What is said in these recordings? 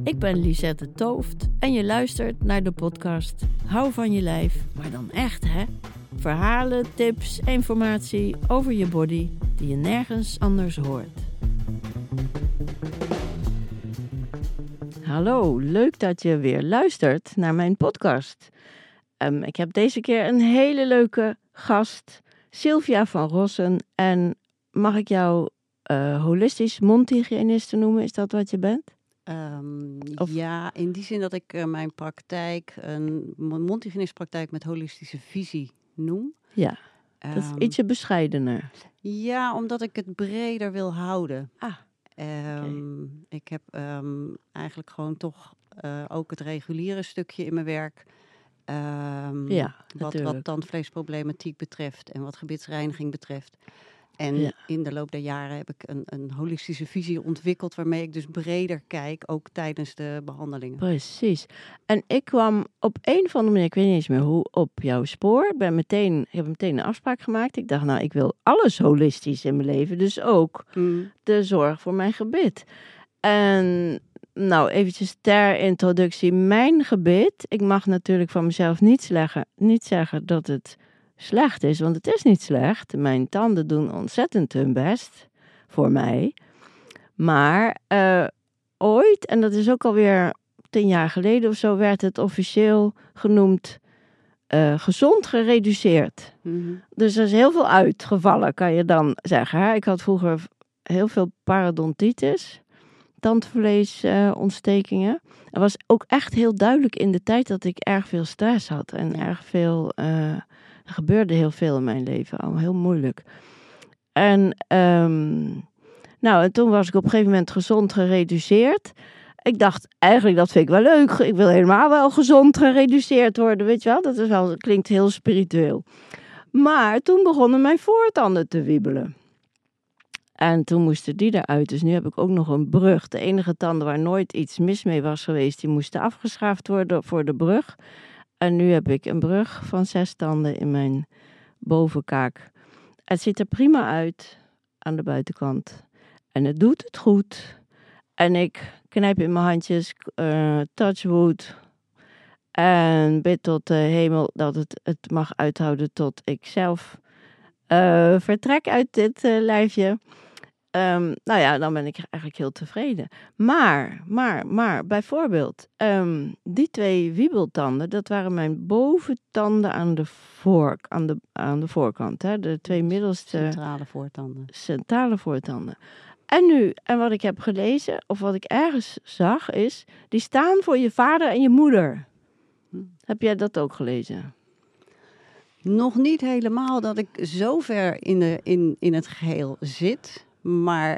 Ik ben Lisette Tooft en je luistert naar de podcast Hou van je lijf, maar dan echt hè? Verhalen, tips, informatie over je body die je nergens anders hoort. Hallo, leuk dat je weer luistert naar mijn podcast. Ik heb deze keer een hele leuke gast, Sylvia van Rossen. En mag ik jou holistisch mondhygiëniste noemen? Is dat wat je bent? Ja, in die zin dat ik mijn praktijk een mondhygiënistpraktijk met holistische visie noem. Ja, dat is ietsje bescheidener. Ja, omdat ik het breder wil houden. Okay. Ik heb eigenlijk gewoon toch ook het reguliere stukje in mijn werk. Wat tandvleesproblematiek betreft en wat gebitsreiniging betreft. En in de loop der jaren heb ik een holistische visie ontwikkeld waarmee ik dus breder kijk, ook tijdens de behandelingen. Precies. En ik kwam op een of andere manier, ik weet niet eens meer hoe, op jouw spoor. Ik heb meteen een afspraak gemaakt. Ik dacht, ik wil alles holistisch in mijn leven. Dus ook de zorg voor mijn gebit. En eventjes ter introductie. Mijn gebit, ik mag natuurlijk van mezelf niet zeggen dat het slecht is, want het is niet slecht. Mijn tanden doen ontzettend hun best voor mij. Maar ooit, en dat is ook alweer 10 jaar geleden of zo, werd het officieel genoemd gezond gereduceerd. Mm-hmm. Dus er is heel veel uitgevallen, kan je dan zeggen. Hè? Ik had vroeger heel veel parodontitis, tandvleesontstekingen. Er was ook echt heel duidelijk in de tijd dat ik erg veel stress had en erg veel. Er gebeurde heel veel in mijn leven, al heel moeilijk. En toen was ik op een gegeven moment gezond gereduceerd. Ik dacht, eigenlijk dat vind ik wel leuk. Ik wil helemaal wel gezond gereduceerd worden, weet je wel. Dat klinkt heel spiritueel. Maar toen begonnen mijn voortanden te wiebelen. En toen moesten die eruit. Dus nu heb ik ook nog een brug. De enige tanden waar nooit iets mis mee was geweest, die moesten afgeschaafd worden voor de brug. En nu heb ik een brug van 6 tanden in mijn bovenkaak. Het ziet er prima uit aan de buitenkant. En het doet het goed. En ik knijp in mijn handjes, touch wood. En bid tot de hemel dat het mag uithouden tot ik zelf vertrek uit dit lijfje. Dan ben ik eigenlijk heel tevreden. Maar, bijvoorbeeld, die 2 wiebeltanden, dat waren mijn boventanden aan de voorkant. Hè? De 2 middelste centrale voortanden. En wat ik heb gelezen, of wat ik ergens zag, is, die staan voor je vader en je moeder. Heb jij dat ook gelezen? Nog niet helemaal dat ik zo ver in het geheel zit. Maar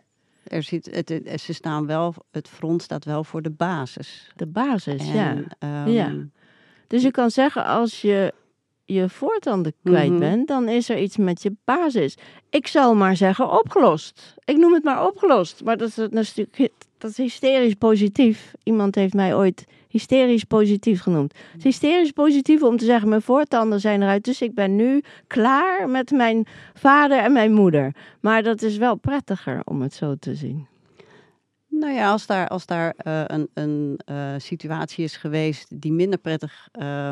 ze staan wel, het front staat wel voor de basis. De basis, ja. Dus je kan zeggen, als je voortanden kwijt bent, dan is er iets met je basis. Ik zal maar zeggen opgelost. Ik noem het maar opgelost. Maar dat is hysterisch positief. Iemand heeft mij ooit hysterisch positief genoemd. Het is hysterisch positief om te zeggen, mijn voortanden zijn eruit. Dus ik ben nu klaar met mijn vader en mijn moeder. Maar dat is wel prettiger om het zo te zien. Nou ja, als daar een situatie is geweest die minder prettig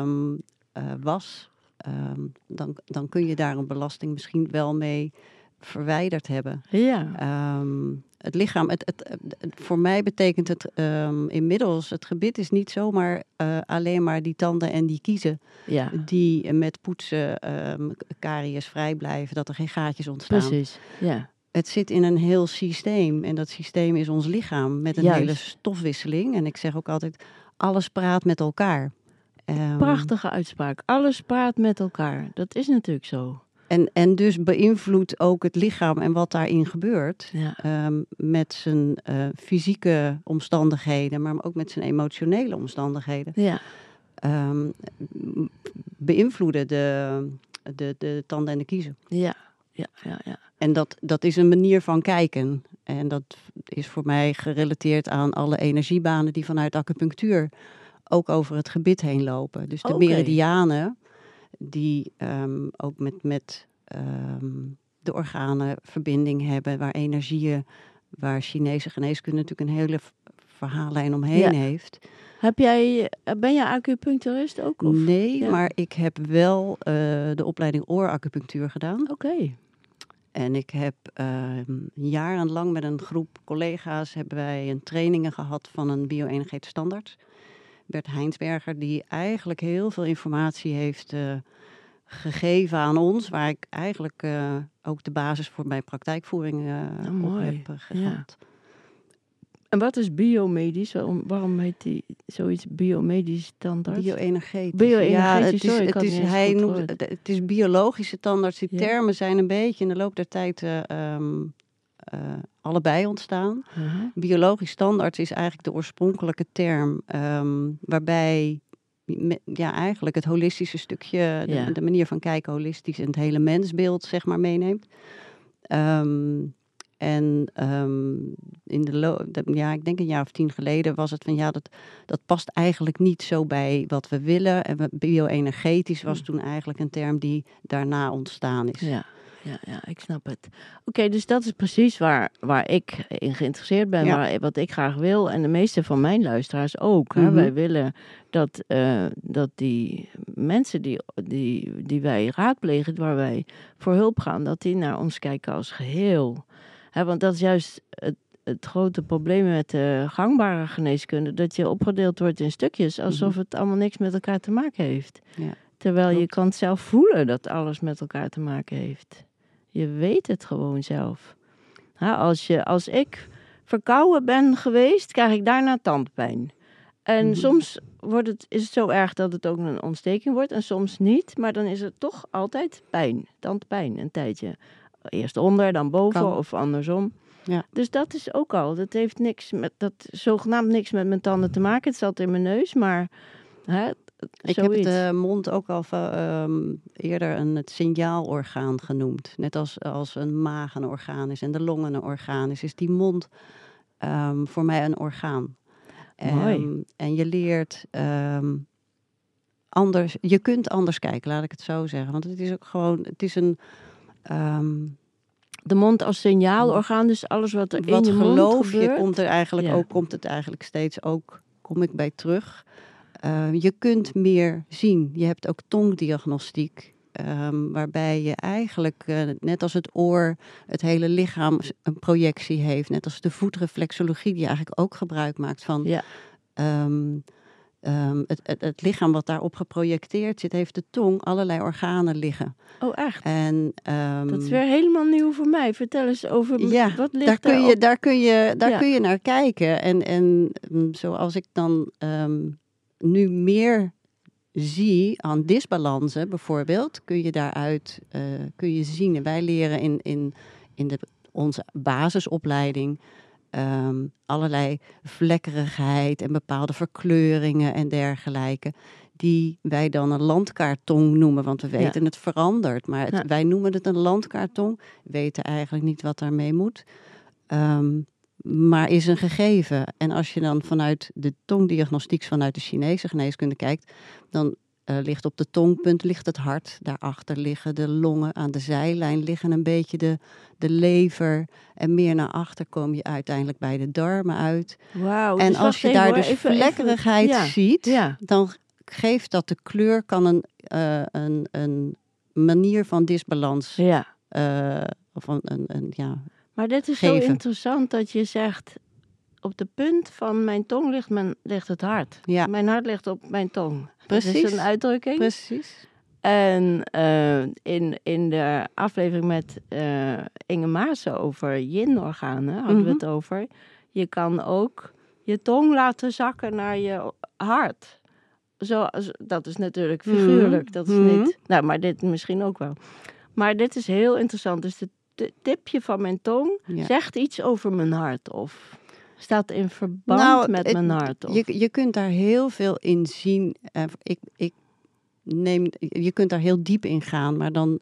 was, dan kun je daar een belasting misschien wel mee verwijderd hebben. Ja. Het lichaam, voor mij betekent het inmiddels, het gebit is niet zomaar alleen maar die tanden en die kiezen die met poetsen karies vrij blijven, dat er geen gaatjes ontstaan. Precies, ja. Het zit in een heel systeem en dat systeem is ons lichaam met een hele stofwisseling. En ik zeg ook altijd, alles praat met elkaar. Prachtige uitspraak. Alles praat met elkaar. Dat is natuurlijk zo. En dus beïnvloedt ook het lichaam en wat daarin gebeurt. Ja. Met zijn fysieke omstandigheden, maar ook met zijn emotionele omstandigheden. Ja. Beïnvloeden de tanden en de kiezen. Ja. En dat is een manier van kijken. En dat is voor mij gerelateerd aan alle energiebanen die vanuit acupunctuur ook over het gebit heen lopen. Dus de meridianen die ook met de organen verbinding hebben, waar energieën, waar Chinese geneeskunde natuurlijk een hele verhaallijn omheen heeft. Ben jij acupuncturist ook? Of? Nee, maar ik heb wel de opleiding ooracupunctuur gedaan. Oké. En ik heb jarenlang met een groep collega's hebben wij een trainingen gehad van een bio-energetisch standaard. Bert Heinsberger, die eigenlijk heel veel informatie heeft gegeven aan ons, waar ik eigenlijk ook de basis voor mijn praktijkvoering op heb gehad. Ja. En wat is biomedisch? Waarom heet die zoiets biomedisch standaard? Bio-energetisch. Het is biologische tandarts. Die termen zijn een beetje in de loop der tijd allebei ontstaan. Biologisch standaard is eigenlijk de oorspronkelijke term, waarbij eigenlijk het holistische stukje, de manier van kijken holistisch en het hele mensbeeld, zeg maar, meeneemt. Ik denk een jaar of 10 geleden was het van dat past eigenlijk niet zo bij wat we willen. En bio-energetisch was toen eigenlijk een term die daarna ontstaan is. Ja, ik snap het. Oké, dus dat is precies waar ik in geïnteresseerd ben, wat ik graag wil. En de meeste van mijn luisteraars ook. Hè? Wij willen dat die mensen die wij raadplegen, waar wij voor hulp gaan, dat die naar ons kijken als geheel. Want dat is juist het grote probleem met de gangbare geneeskunde. Dat je opgedeeld wordt in stukjes. Alsof het allemaal niks met elkaar te maken heeft. Ja, terwijl je kan zelf voelen dat alles met elkaar te maken heeft. Je weet het gewoon zelf. Als ik verkouden ben geweest, krijg ik daarna tandpijn. En soms is het zo erg dat het ook een ontsteking wordt. En soms niet. Maar dan is het toch altijd tandpijn, een tijdje. Eerst onder, dan boven of andersom. Ja. Dus dat is ook al. Dat heeft zogenaamd niks met mijn tanden te maken. Het zat in mijn neus, maar ik heb de mond ook al eerder het signaalorgaan genoemd. Net als een maag een orgaan is en de longen een orgaan is die mond voor mij een orgaan. En je leert anders. Je kunt anders kijken, laat ik het zo zeggen. Want het is ook gewoon, het is een... de mond als signaalorgaan, dus alles wat er in je mond gebeurt. Komt het eigenlijk steeds ook, kom ik bij terug. Je kunt meer zien. Je hebt ook tongdiagnostiek, waarbij je eigenlijk, net als het oor, het hele lichaam een projectie heeft. Net als de voetreflexologie, die eigenlijk ook gebruik maakt van... Ja. Het lichaam wat daarop geprojecteerd zit, heeft de tong allerlei organen liggen. Oh, echt? En, dat is weer helemaal nieuw voor mij. Vertel eens over wat ligt daar kun je naar kijken. En zoals ik dan nu meer zie aan disbalansen bijvoorbeeld, kun je daaruit kun je zien. En wij leren in onze basisopleiding allerlei vlekkerigheid en bepaalde verkleuringen en dergelijke, die wij dan een landkaarttong noemen, want we weten het verandert. Maar wij noemen het een landkaarttong, weten eigenlijk niet wat daarmee moet, maar is een gegeven. En als je dan vanuit de tongdiagnostiek, vanuit de Chinese geneeskunde kijkt, dan ligt op de tongpunt ligt het hart, daarachter liggen de longen, aan de zijlijn liggen een beetje de lever en meer naar achter kom je uiteindelijk bij de darmen uit. Wauw, en dus als je daar dus vlekkerigheid ziet, dan geeft dat de kleur, kan een manier van disbalans of maar dit is geven. Zo interessant dat je zegt, op de punt van mijn tong ligt het hart. Ja. Mijn hart ligt op mijn tong. Precies. Dat is een uitdrukking. Precies. En in de aflevering met Inge Maassen over yin-organen hadden we het over. Je kan ook je tong laten zakken naar je hart. Dat is natuurlijk figuurlijk. Dat is niet... Nou, maar dit misschien ook wel. Maar dit is heel interessant. Dus de tipje van mijn tong zegt iets over mijn hart of... staat in verband met mijn hart? Of? Je kunt daar heel veel in zien. Je kunt daar heel diep in gaan, maar dan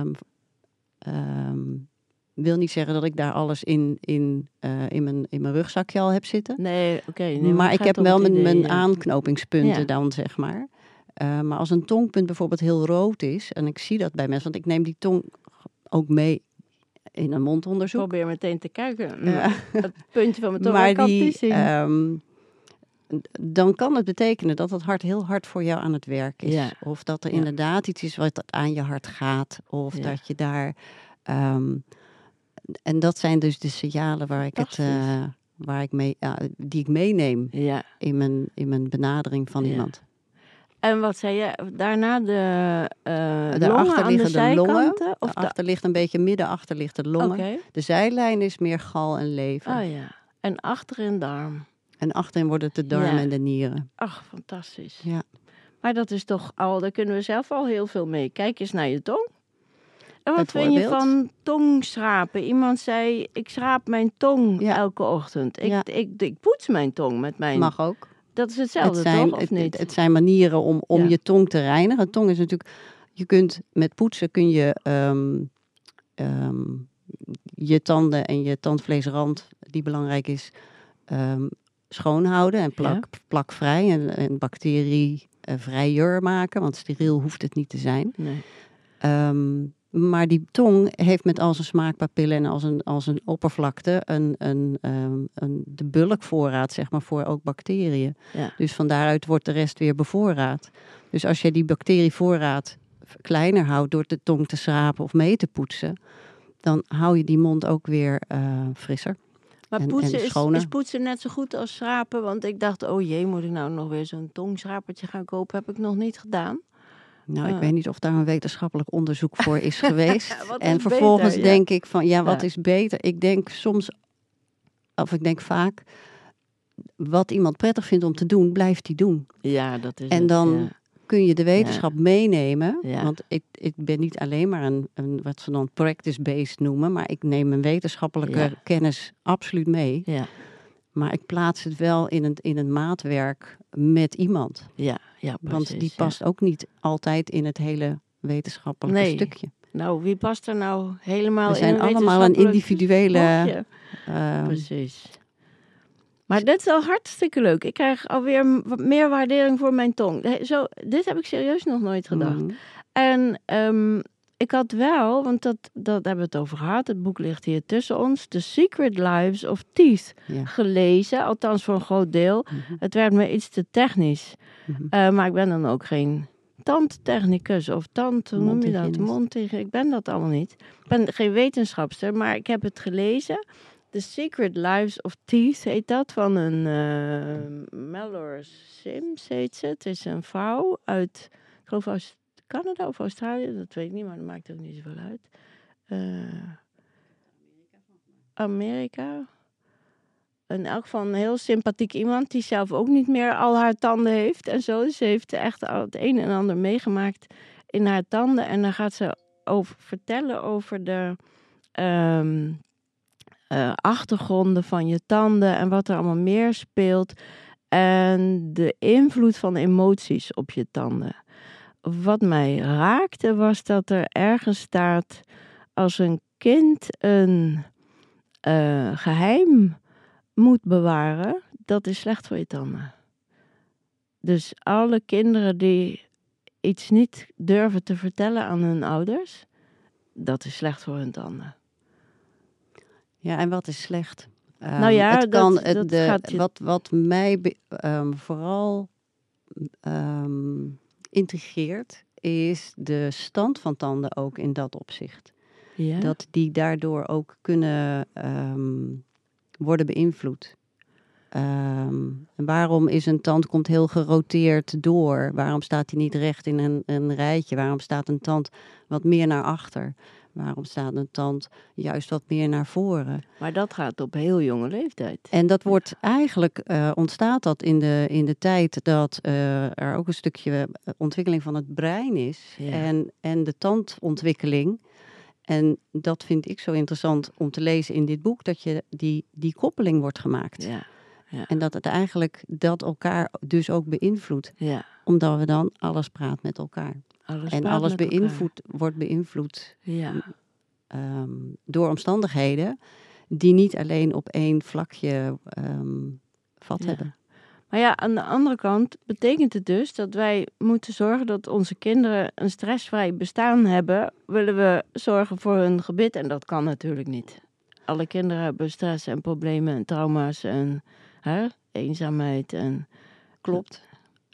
wil niet zeggen dat ik daar alles in mijn rugzakje al heb zitten. Nee, oké. Maar ik heb wel mijn aanknopingspunten dan, zeg maar. Maar als een tongpunt bijvoorbeeld heel rood is, en ik zie dat bij mensen, want ik neem die tong ook mee in een mondonderzoek. Ik probeer meteen te kijken. Het puntje van mijn tong kan ik niet zien. dan kan het betekenen dat het hart heel hard voor jou aan het werk is. Ja. Of dat er inderdaad iets is wat aan je hart gaat. Of dat je daar... en dat zijn dus de signalen die ik meeneem in mijn benadering van iemand. En wat zei je? Daarna de longen Daarachter aan de zijkanten? Longen. Daarachter ligt een beetje middenachter ligt de longen. Okay. De zijlijn is meer gal en lever. Oh ja. En achterin darm. En achterin worden het de darmen en de nieren. Ach, fantastisch. Ja. Maar dat is toch al, daar kunnen we zelf al heel veel mee. Kijk eens naar je tong. En wat vind je van tongschrapen? Iemand zei, ik schraap mijn tong elke ochtend. Ik poets mijn tong met mijn... Mag ook. Dat is hetzelfde, toch? Of niet? Het zijn manieren om je tong te reinigen. Tong is natuurlijk... Je kunt met poetsen je tanden en je tandvleesrand, die belangrijk is, schoonhouden en plakvrij en bacterievrijer maken. Want steriel hoeft het niet te zijn. Nee. Maar die tong heeft met al zijn smaakpapillen en als een oppervlakte de bulkvoorraad, zeg maar, voor ook bacteriën. Ja. Dus van daaruit wordt de rest weer bevoorraad. Dus als je die bacterievoorraad kleiner houdt door de tong te schrapen of mee te poetsen, dan hou je die mond ook weer frisser. Maar poetsen is poetsen net zo goed als schrapen? Want ik dacht, oh jee, moet ik nou nog weer zo'n tongschrapertje gaan kopen? Heb ik nog niet gedaan. Nou, ik weet niet of daar een wetenschappelijk onderzoek voor is geweest. En vervolgens denk ik van, wat is beter? Ik denk ik denk vaak, wat iemand prettig vindt om te doen, blijft hij doen. Ja, dat is en dan kun je de wetenschap meenemen. Ja. Want ik ben niet alleen maar een wat ze dan practice-based noemen, maar ik neem mijn wetenschappelijke kennis absoluut mee. Ja. Maar ik plaats het wel in een maatwerk met iemand. Ja, precies. Want die past ook niet altijd in het hele wetenschappelijke stukje. Nou, wie past er nou helemaal in? We zijn allemaal een individuele... Precies. Maar dit is al hartstikke leuk. Ik krijg alweer meer waardering voor mijn tong. Dit heb ik serieus nog nooit gedacht. Mm. En ik had wel, want dat hebben we het over gehad. Het boek ligt hier tussen ons. The Secret Lives of Teeth gelezen. Althans voor een groot deel. Mm-hmm. Het werd me iets te technisch. Mm-hmm. Maar ik ben dan ook geen tandtechnicus of hoe noem je dat? Mondhygiënist. Ik ben dat allemaal niet. Ik ben geen wetenschapster, maar ik heb het gelezen. The Secret Lives of Teeth heet dat, van een Mallory Sims heet ze. Het is een vrouw uit, ik geloof uit Canada of Australië, dat weet ik niet, maar dat maakt ook niet zoveel uit. Amerika. In elk geval een heel sympathiek iemand die zelf ook niet meer al haar tanden heeft en zo. Ze heeft echt al het een en ander meegemaakt in haar tanden. En dan gaat ze vertellen over de achtergronden van je tanden en wat er allemaal meer speelt. En de invloed van emoties op je tanden. Wat mij raakte was dat er ergens staat, als een kind een geheim moet bewaren, dat is slecht voor je tanden. Dus alle kinderen die iets niet durven te vertellen aan hun ouders, dat is slecht voor hun tanden. Ja, en wat is slecht? Wat mij vooral intrigeert, is de stand van tanden ook in dat opzicht. Ja? Dat die daardoor ook kunnen worden beïnvloed. En waarom is een tand komt heel geroteerd door? Waarom staat hij niet recht in een rijtje? Waarom staat een tand wat meer naar achter? Waarom staat een tand juist wat meer naar voren? Maar dat gaat op heel jonge leeftijd. En dat wordt eigenlijk, ontstaat dat in de tijd dat er ook een stukje ontwikkeling van het brein is. Ja. En de tandontwikkeling. En dat vind ik zo interessant om te lezen in dit boek, dat je die koppeling wordt gemaakt. Ja. Ja. En dat het eigenlijk elkaar dus ook beïnvloedt. Ja. Omdat we dan alles praat met elkaar. Alles wordt beïnvloed door omstandigheden die niet alleen op één vlakje vat hebben. Maar ja, aan de andere kant betekent het dus dat wij moeten zorgen dat onze kinderen een stressvrij bestaan hebben. Willen we zorgen voor hun gebit en dat kan natuurlijk niet. Alle kinderen hebben stress en problemen en trauma's en Hè? Eenzaamheid en... Klopt.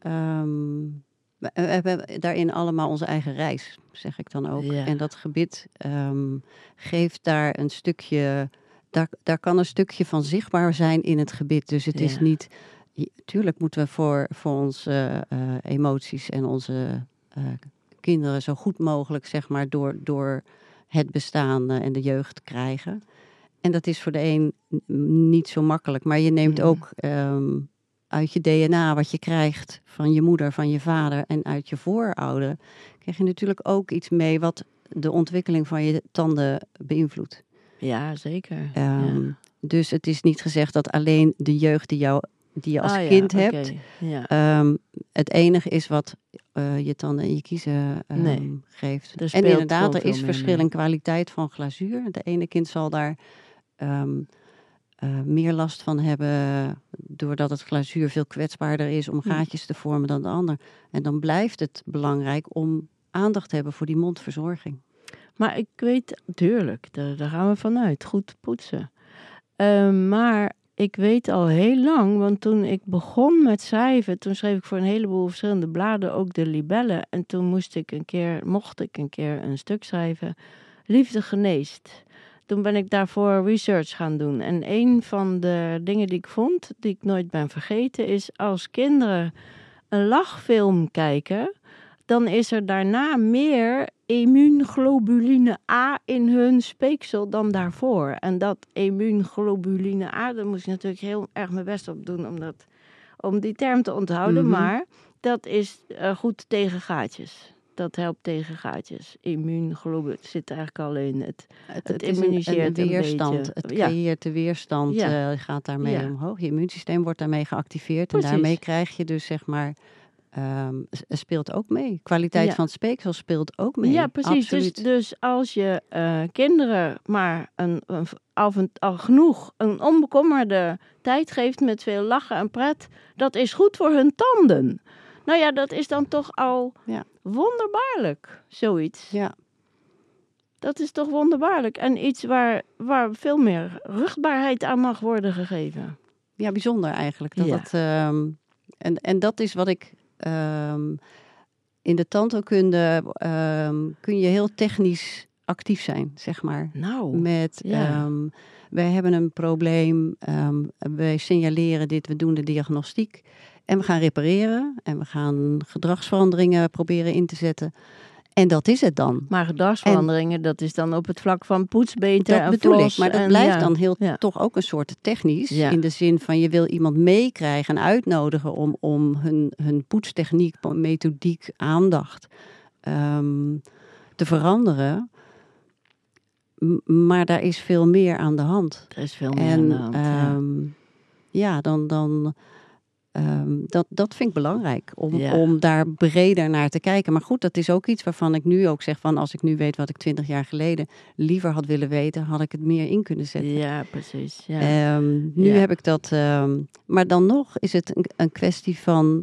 We hebben daarin allemaal onze eigen reis, zeg ik dan ook. Ja. En dat gebit geeft daar een stukje... Daar kan een stukje van zichtbaar zijn in het gebit. Dus het is niet... Tuurlijk moeten we voor onze emoties en onze kinderen zo goed mogelijk, zeg maar, door het bestaan en de jeugd krijgen. En dat is voor de een niet zo makkelijk. Maar je neemt ook uit je DNA wat je krijgt van je moeder, van je vader en uit je voorouder, krijg je natuurlijk ook iets mee wat de ontwikkeling van je tanden beïnvloedt. Ja, zeker. Dus het is niet gezegd dat alleen de jeugd die je als kind hebt, het enige is wat je tanden en je kiezen geeft. En inderdaad, er is verschil in kwaliteit van glazuur. De ene kind zal daar meer last van hebben, doordat het glazuur veel kwetsbaarder is om gaatjes te vormen dan de ander. En dan blijft het belangrijk om aandacht te hebben voor die mondverzorging. Maar ik weet, tuurlijk, daar gaan we vanuit. Goed poetsen. Maar ik weet al heel lang, want toen ik begon met schrijven, toen schreef ik voor een heleboel verschillende bladen ook de libellen. En toen mocht ik een keer een stuk schrijven, Liefde geneest. Toen ben ik daarvoor research gaan doen. En een van de dingen die ik vond, die ik nooit ben vergeten, is als kinderen een lachfilm kijken, dan is er daarna meer immuunglobuline A in hun speeksel dan daarvoor. En dat immuunglobuline A, daar moest ik natuurlijk heel erg mijn best op doen om die term te onthouden. Maar dat is goed tegen gaatjes. Dat helpt tegen gaatjes. Immuunglobuline zit eigenlijk al in het immuniseert een weerstand. Het creëert de weerstand, gaat daarmee omhoog. Je immuunsysteem wordt daarmee geactiveerd. Precies. En daarmee krijg je dus, zeg maar, speelt ook mee. Kwaliteit van het speeksel speelt ook mee. Ja, precies. Dus als je kinderen maar al genoeg een onbekommerde tijd geeft met veel lachen en pret, dat is goed voor hun tanden. Nou ja, dat is dan toch al wonderbaarlijk, zoiets. Ja. Dat is toch wonderbaarlijk. En iets waar veel meer rugbaarheid aan mag worden gegeven. Ja, bijzonder eigenlijk. En dat is wat ik... in de tandheelkunde kun je heel technisch actief zijn, zeg maar. Nou, wij hebben een probleem, wij signaleren dit, we doen de diagnostiek en we gaan repareren en we gaan gedragsveranderingen proberen in te zetten. En dat is het dan. Maar gedragsveranderingen, dat is dan op het vlak van poets beter dat en bedoel flos. Ik, maar dat blijft dan toch ook een soort technisch. Ja. In de zin van je wil iemand meekrijgen en uitnodigen om hun poetstechniek, methodiek, aandacht te veranderen. Maar daar is veel meer aan de hand. Er is veel meer aan de hand. Dat vind ik belangrijk, om daar breder naar te kijken. Maar goed, dat is ook iets waarvan ik nu ook zeg van, als ik nu weet wat ik 20 jaar geleden liever had willen weten, had ik het meer in kunnen zetten. Ja, precies. Ja. Nu heb ik dat, maar dan nog is het een kwestie van,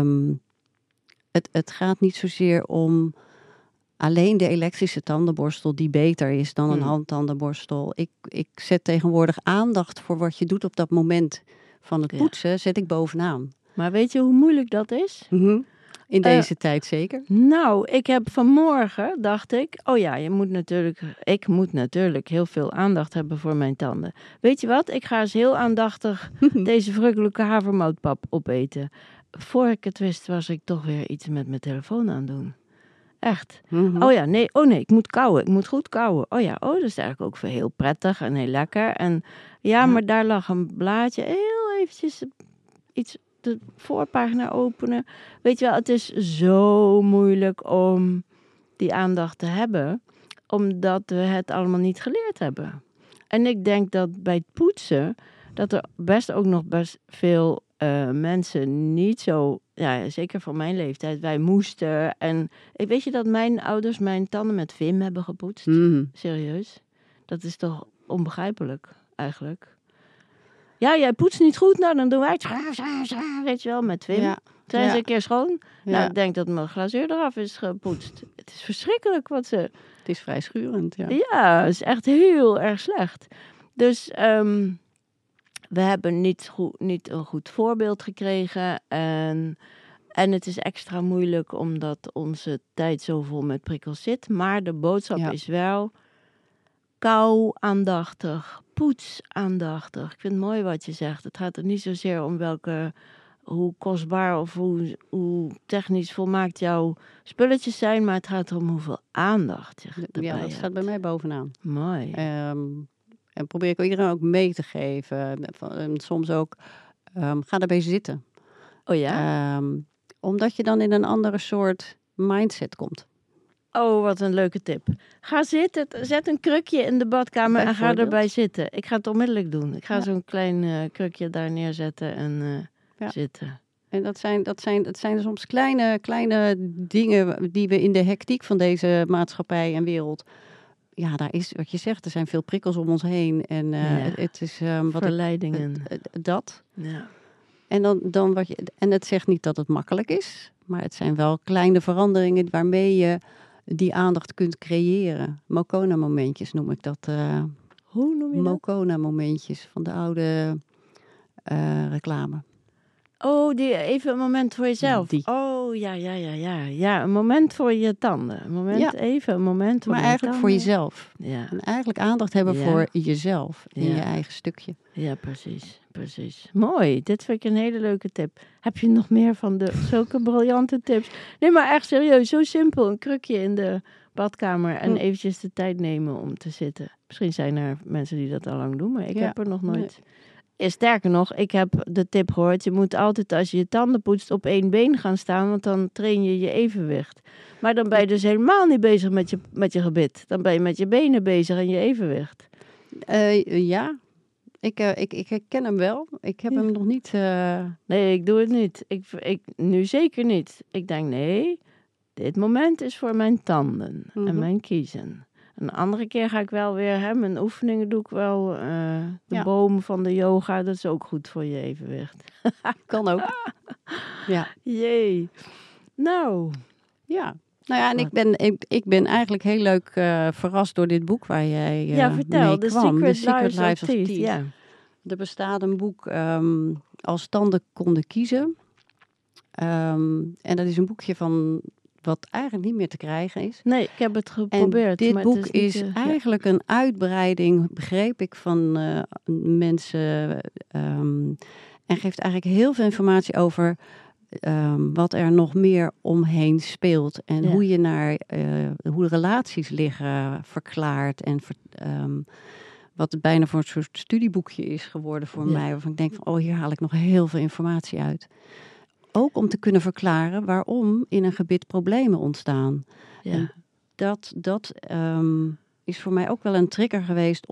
het gaat niet zozeer om alleen de elektrische tandenborstel die beter is dan een handtandenborstel. Ik zet tegenwoordig aandacht voor wat je doet op dat moment van het poetsen, zet ik bovenaan. Maar weet je hoe moeilijk dat is? In deze tijd zeker. Nou, ik heb vanmorgen, dacht ik, ik moet natuurlijk heel veel aandacht hebben voor mijn tanden. Weet je wat? Ik ga eens heel aandachtig deze verrukkelijke havermoutpap opeten. Voor ik het wist, was ik toch weer iets met mijn telefoon aan het doen. Echt. Nee, ik moet kauwen. Ik moet goed kauwen. Dat is eigenlijk ook heel prettig en heel lekker. En maar daar lag een blaadje, heel eventjes iets, de voorpagina openen. Weet je wel, het is zo moeilijk om die aandacht te hebben, omdat we het allemaal niet geleerd hebben. En ik denk dat bij het poetsen, dat er best veel mensen niet zo, zeker van mijn leeftijd, wij moesten. En weet je dat mijn ouders mijn tanden met Vim hebben gepoetst? Serieus? Dat is toch onbegrijpelijk, eigenlijk. Ja, jij poetst niet goed, nou dan doen wij het, weet je wel, met Vim. Ja. Zijn ze een keer schoon? Ja. Nou, ik denk dat mijn glazuur eraf is gepoetst. Het is verschrikkelijk wat ze... Het is vrij schurend, ja. Ja, het is echt heel erg slecht. Dus... we hebben niet een goed voorbeeld gekregen. En het is extra moeilijk omdat onze tijd zo vol met prikkels zit. Maar de boodschap is wel kou aandachtig, poets aandachtig. Ik vind het mooi wat je zegt. Het gaat er niet zozeer om hoe kostbaar of hoe technisch volmaakt jouw spulletjes zijn, maar het gaat erom hoeveel aandacht je erbij hebt. Dat staat bij mij bovenaan. Mooi. En probeer ik iedereen ook mee te geven. En soms ook, ga erbij zitten. Oh ja? Omdat je dan in een andere soort mindset komt. Oh, wat een leuke tip. Ga zitten, zet een krukje in de badkamer en ga erbij zitten. Ik ga het onmiddellijk doen. Ik ga zo'n klein krukje daar neerzetten en zitten. En dat zijn soms kleine dingen die we in de hectiek van deze maatschappij en wereld... Ja, daar is wat je zegt. Er zijn veel prikkels om ons heen. En het is... verleidingen. Dat. Ja. En dan wat je... En het zegt niet dat het makkelijk is. Maar het zijn wel kleine veranderingen waarmee je die aandacht kunt creëren. Mokona-momentjes noem ik dat. Hoe noem je dat? Mokona-momentjes van de oude reclame. Oh, even een moment voor jezelf. Oh, ja. Ja, een moment voor je tanden. Een moment voor maar eigenlijk tanden. voor jezelf. Ja. En eigenlijk aandacht hebben voor jezelf. In je eigen stukje. Ja, precies. Mooi, dit vind ik een hele leuke tip. Heb je nog meer van zulke briljante tips? Nee, maar echt serieus, zo simpel. Een krukje in de badkamer en eventjes de tijd nemen om te zitten. Misschien zijn er mensen die dat al lang doen, maar ik heb er nog nooit... Sterker nog, ik heb de tip gehoord, je moet altijd als je je tanden poetst op één been gaan staan, want dan train je je evenwicht. Maar dan ben je dus helemaal niet bezig met je gebit. Dan ben je met je benen bezig en je evenwicht. Ja, ik herken hem wel. Ik heb hem nog niet... Nee, ik doe het niet. Ik nu zeker niet. Ik denk, nee, dit moment is voor mijn tanden en mijn kiezen. Een andere keer ga ik wel weer, mijn oefeningen doe ik wel. De boom van de yoga, dat is ook goed voor je evenwicht. Kan ook. Ja. Jee. Nou. Ja. Nou ja, en ik ben eigenlijk heel leuk verrast door dit boek waar jij vertel, mee The kwam. Secret Lives of Teeth. Ja. Er bestaat een boek als tanden konden kiezen. En dat is een boekje van... wat eigenlijk niet meer te krijgen is. Nee, ik heb het geprobeerd. En dit maar boek het is eigenlijk een uitbreiding, begreep ik, van mensen. En geeft eigenlijk heel veel informatie over wat er nog meer omheen speelt. En hoe je hoe de relaties liggen verklaard. En wat het bijna voor een soort studieboekje is geworden voor mij. Waarvan ik denk van, hier haal ik nog heel veel informatie uit. Ook om te kunnen verklaren waarom in een gebit problemen ontstaan. Ja. En dat is voor mij ook wel een trigger geweest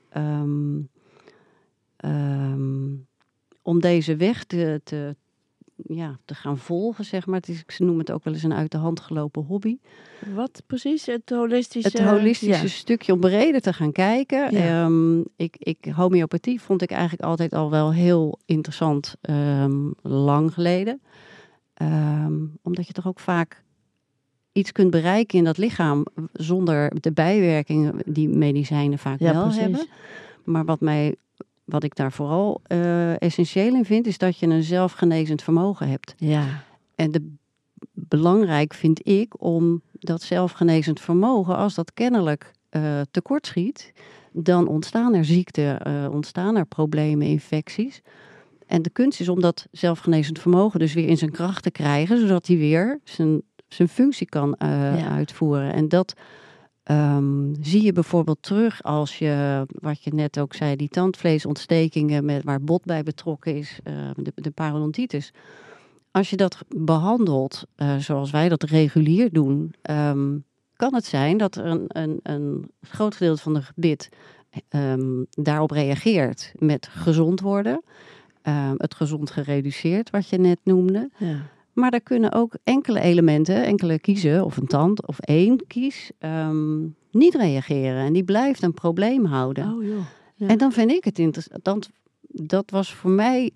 om deze weg te gaan volgen, zeg maar. Ik noem het ook wel eens een uit de hand gelopen hobby. Wat precies? Het holistische... Het holistische stukje om breder te gaan kijken. Ja. Homeopathie vond ik eigenlijk altijd al wel heel interessant lang geleden. Omdat je toch ook vaak iets kunt bereiken in dat lichaam zonder de bijwerkingen die medicijnen vaak wel precies. hebben. Maar wat ik daar vooral essentieel in vind, is dat je een zelfgenezend vermogen hebt. Ja. En belangrijk vind ik om dat zelfgenezend vermogen, als dat kennelijk tekortschiet, dan ontstaan er ziekten, ontstaan er problemen, infecties. En de kunst is om dat zelfgenezend vermogen dus weer in zijn kracht te krijgen, zodat hij weer zijn functie kan uitvoeren. En dat zie je bijvoorbeeld terug als je, wat je net ook zei, die tandvleesontstekingen waar bot bij betrokken is, de parodontitis. Als je dat behandelt, zoals wij dat regulier doen, kan het zijn dat er een groot gedeelte van de gebit daarop reageert met gezond worden. Het gezond gereduceerd, wat je net noemde. Ja. Maar daar kunnen ook enkele elementen, enkele kiezen of een tand of één kies, niet reageren. En die blijft een probleem houden. Oh, joh. Ja. En dan vind ik het interessant. Dat was voor mij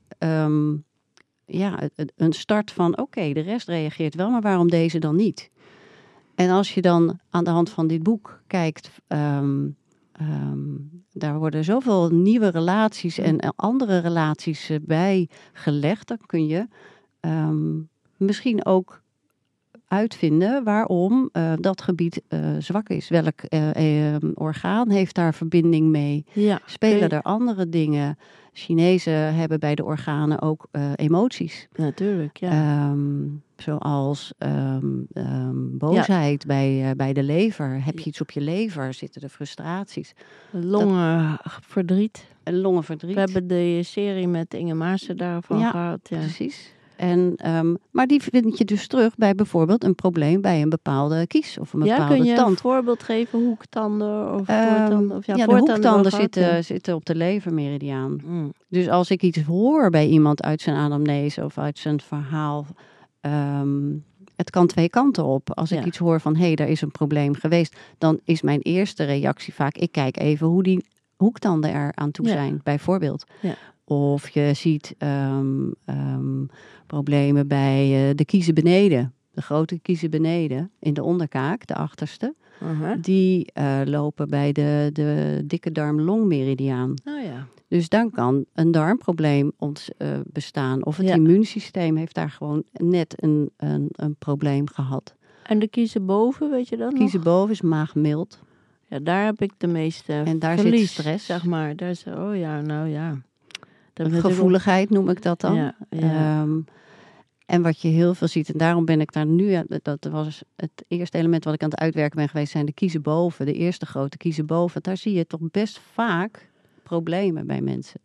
een start van oké, de rest reageert wel, maar waarom deze dan niet? En als je dan aan de hand van dit boek kijkt, daar worden zoveel nieuwe relaties en andere relaties bij gelegd. Dan kun je misschien ook uitvinden waarom dat gebied zwak is. Welk orgaan heeft daar verbinding mee? Ja, Spelen er andere dingen? Chinezen hebben bij de organen ook emoties. Natuurlijk, ja. Zoals boosheid bij de lever. Heb je iets op je lever? Zitten er frustraties? Longenverdriet. Longenverdriet. We hebben de serie met Inge Maassen daarvan gehad. Ja, precies. Maar die vind je dus terug bij bijvoorbeeld een probleem bij een bepaalde kies of een bepaalde tand. Kun je een voorbeeld geven? Hoektanden of voortanden? Of de hoektanden zitten op de levermeridiaan. Dus als ik iets hoor bij iemand uit zijn anamnese of uit zijn verhaal, het kan twee kanten op. Als ik iets hoor van, daar is een probleem geweest, dan is mijn eerste reactie vaak, ik kijk even hoe die hoektanden er aan toe zijn, bijvoorbeeld. Ja. Of je ziet problemen bij de kiezen beneden. De grote kiezen beneden, in de onderkaak, de achterste. Die lopen bij de dikke darm-longmeridiaan. Dus dan kan een darmprobleem bestaan. Of het immuunsysteem heeft daar gewoon net een probleem gehad. En de kiezen boven, weet je dat nog? Kiezen boven is maag-mild. Ja, daar heb ik de meeste en daar verlies, zit stress. Zeg maar. Daar is, gevoeligheid noem ik dat dan. Ja. En wat je heel veel ziet, en daarom ben ik daar nu, dat was het eerste element wat ik aan het uitwerken ben geweest, zijn de kiezen boven. De eerste grote kiezen boven. Daar zie je toch best vaak problemen bij mensen.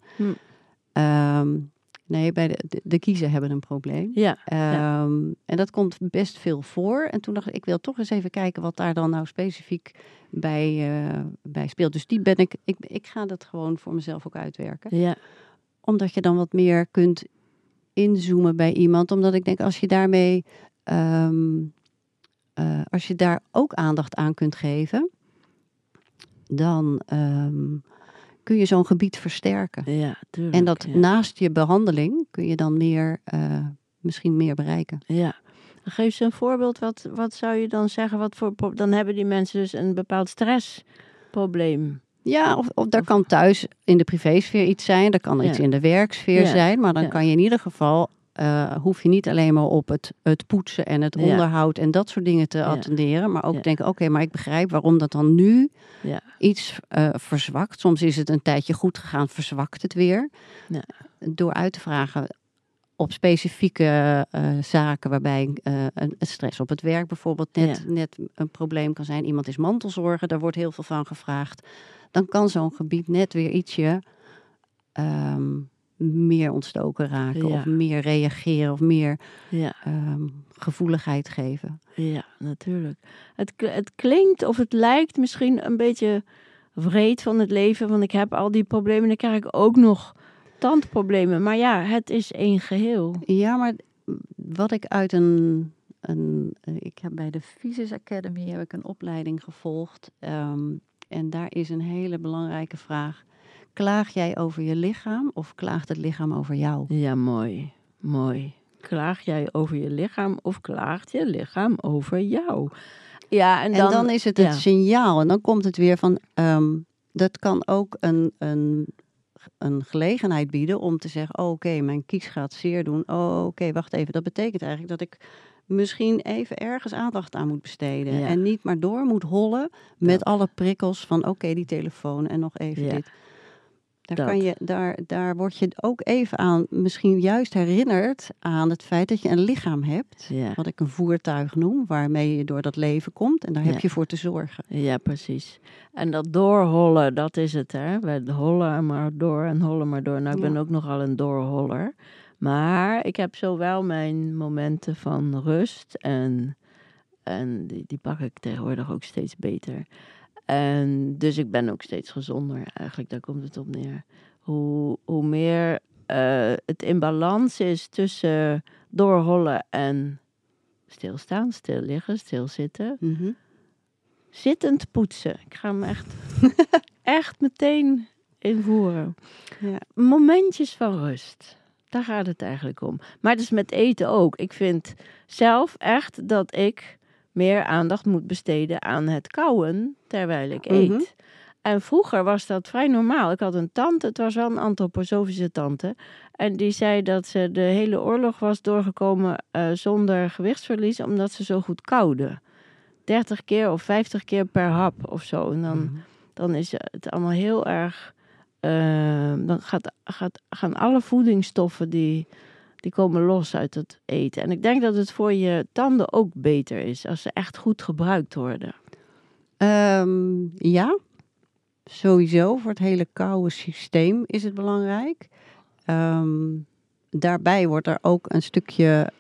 Nee, bij de kiezen hebben een probleem. En dat komt best veel voor. En toen dacht ik wil toch eens even kijken wat daar dan nou specifiek bij speelt. Dus die ik ga dat gewoon voor mezelf ook uitwerken. Ja. Omdat je dan wat meer kunt inzoomen bij iemand. Omdat ik denk, als je daarmee, als je daar ook aandacht aan kunt geven, dan kun je zo'n gebied versterken. Ja, tuurlijk, en dat naast je behandeling kun je dan misschien meer bereiken. Ja. Geef ze een voorbeeld. Wat zou je dan zeggen? Dan hebben die mensen dus een bepaald stressprobleem. Ja, of daar kan thuis in de privésfeer iets zijn. Er kan iets in de werksfeer zijn. Maar dan kan je in ieder geval, hoef je niet alleen maar op het poetsen en het onderhoud en dat soort dingen te attenderen. Maar ook denken, oké, maar ik begrijp waarom dat dan nu iets verzwakt. Soms is het een tijdje goed gegaan, verzwakt het weer. Ja. Door uit te vragen op specifieke zaken waarbij een stress op het werk bijvoorbeeld net een probleem kan zijn. Iemand is mantelzorger, daar wordt heel veel van gevraagd. Dan kan zo'n gebied net weer ietsje meer ontstoken raken. Of meer reageren of meer gevoeligheid geven. Ja, natuurlijk. Het klinkt of het lijkt misschien een beetje wreed van het leven. Want ik heb al die problemen en dan krijg ik ook nog tandproblemen. Maar het is één geheel. Ja, maar wat ik uit ik heb bij de Physis Academy heb ik een opleiding gevolgd. En daar is een hele belangrijke vraag. Klaag jij over je lichaam of klaagt het lichaam over jou? Ja, mooi. Mooi. Klaag jij over je lichaam of klaagt je lichaam over jou? Ja, en dan is het signaal. En dan komt het weer van, dat kan ook een gelegenheid bieden om te zeggen, oké, mijn kies gaat zeer doen. Oké, wacht even. Dat betekent eigenlijk dat ik misschien even ergens aandacht aan moet besteden. Ja. En niet maar door moet hollen met alle prikkels van oké, die telefoon en nog even dit. Daar word je ook even aan misschien juist herinnerd aan het feit dat je een lichaam hebt. Ja. Wat ik een voertuig noem, waarmee je door dat leven komt. En daar heb je voor te zorgen. Ja, precies. En dat doorhollen, dat is het, hè. We hollen maar door en hollen maar door. Nou, ik ben ook nogal een doorholler. Maar ik heb zowel mijn momenten van rust en die pak ik tegenwoordig ook steeds beter. En dus ik ben ook steeds gezonder. Eigenlijk, daar komt het op neer. Hoe meer het in balans is tussen doorhollen en stilstaan, stil liggen, stilzitten. Mm-hmm. Zittend poetsen. Ik ga hem echt meteen invoeren. Ja. Momentjes van rust. Daar gaat het eigenlijk om. Maar het is met eten ook. Ik vind zelf echt dat ik meer aandacht moet besteden aan het kauwen terwijl ik eet. En vroeger was dat vrij normaal. Ik had een tante, het was wel een antroposofische tante. En die zei dat ze de hele oorlog was doorgekomen zonder gewichtsverlies, omdat ze zo goed kauwde. 30 keer of 50 keer per hap of zo. En dan is het allemaal heel erg... dan gaan alle voedingsstoffen die komen los uit het eten. En ik denk dat het voor je tanden ook beter is als ze echt goed gebruikt worden. Ja, sowieso voor het hele koude systeem is het belangrijk. Daarbij wordt er ook een stukje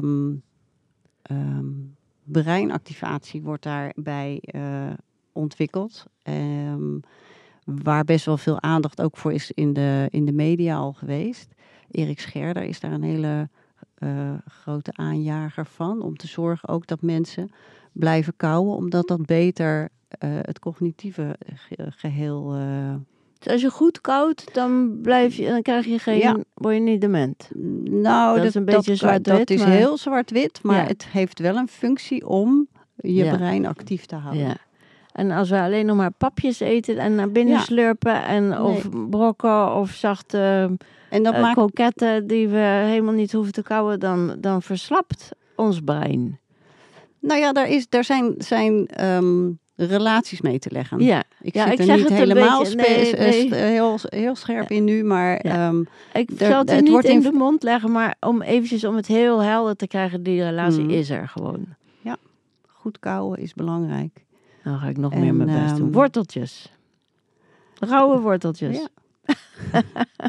breinactivatie wordt daarbij ontwikkeld. Waar best wel veel aandacht ook voor is in de media al geweest. Erik Scherder is daar een hele grote aanjager van. Om te zorgen ook dat mensen blijven kauwen. Omdat dat beter het cognitieve geheel... Dus als je goed koudt, dan krijg je word je niet dement. Nou, dat is een beetje zwart-wit. Dat is heel zwart-wit, maar het heeft wel een functie om je brein actief te houden. Ja. En als we alleen nog maar papjes eten en naar binnen slurpen of brokken of zachte kroketten die we helemaal niet hoeven te kauwen, dan verslapt ons brein. Nou ja, daar zijn relaties mee te leggen. Ja. Ik zit er niet helemaal heel scherp in nu, maar... ik zal het niet in de mond leggen, maar om het heel helder te krijgen, die relatie is er gewoon. Ja, goed kauwen is belangrijk. Dan ga ik nog meer mijn best doen. Worteltjes. Rauwe worteltjes. Ja.